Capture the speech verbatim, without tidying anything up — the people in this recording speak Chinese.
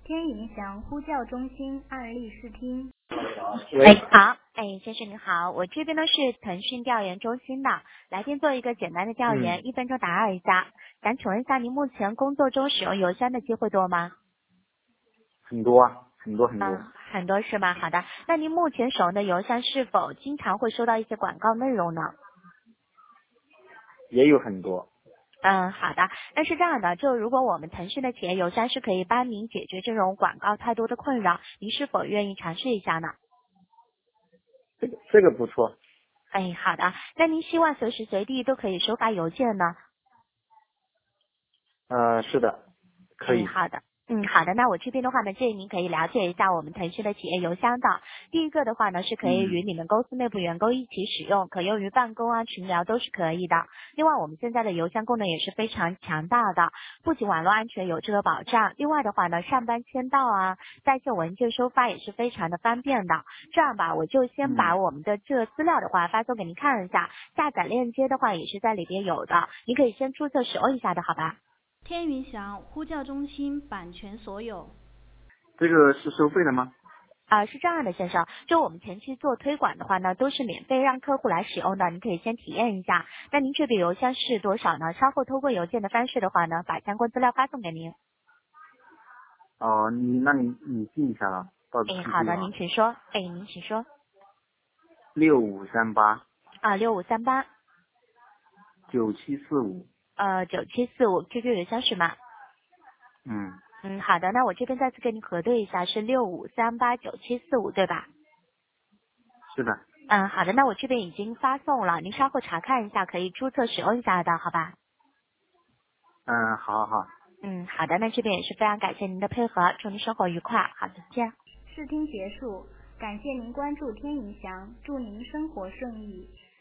天云祥呼叫中心案例试听。 哎，好，哎，先生您好，我这边呢是腾讯调研中心的，来电做一个简单的调研， 嗯， 一分钟打扰一下。想请问一下，您目前工作中使用邮箱的机会多吗？ 很多啊，很多很嗯， 多， 很多是吗？好的，那您目前使用的邮箱是否经常会收到一些广告内容呢？ 也有很多。 嗯，好的。那是这样的，就如果我们腾讯的企业邮箱是可以帮您解决这种广告太多的困扰，您是否愿意尝试一下呢？ 这个这个不错。 哎，好的。那您希望随时随地都可以收发邮件呢？ 呃，是的，可哎， 以。 好的。嗯，好的。那我这边的话呢，建议您可以了解一下我们腾讯的企业邮箱的。第一个的话呢，是可以与嗯你们公司内部员工一起使用，可用于办公啊、群聊都是可以的。另外，我们现在的邮箱功能也是非常强大的，不仅网络安全有这个保障，另外的话呢，上班签到啊、在线文件收发也是非常的方便的。这样吧，我就先把嗯， 我们的这个资料的话发送给您看一下，下载链接的话也是在里边有的，您可以先注册使用一下的好吧？ 天云祥呼叫中心版权所有。 这个是收费的吗？ 啊、是这样的，先生，就我们前期做推广的话呢，都是免费让客户来使用的，您可以先体验一下。那您这笔邮箱是多少呢？稍后通过邮件的方式的话呢，把相关资料发送给您。 哦，你那你你记一下了，到时哎，好的， 记住了啊。 您请说。哎，您请说。 六五三八啊，六五三八， 九七四五。 呃，九七四五 Q Q 邮箱是吗？ 嗯， 嗯，好的，那我这边再次跟您核对一下，是六五三八九七四五对吧？ 是的。 嗯，好的，那我这边已经发送了，您稍后查看一下，可以注册使用一下的，好吧？ 嗯，好好好。 嗯，好的，那这边也是非常感谢您的配合，祝您生活愉快，好，再见。 试听结束，感谢您关注天云祥，祝您生活顺意。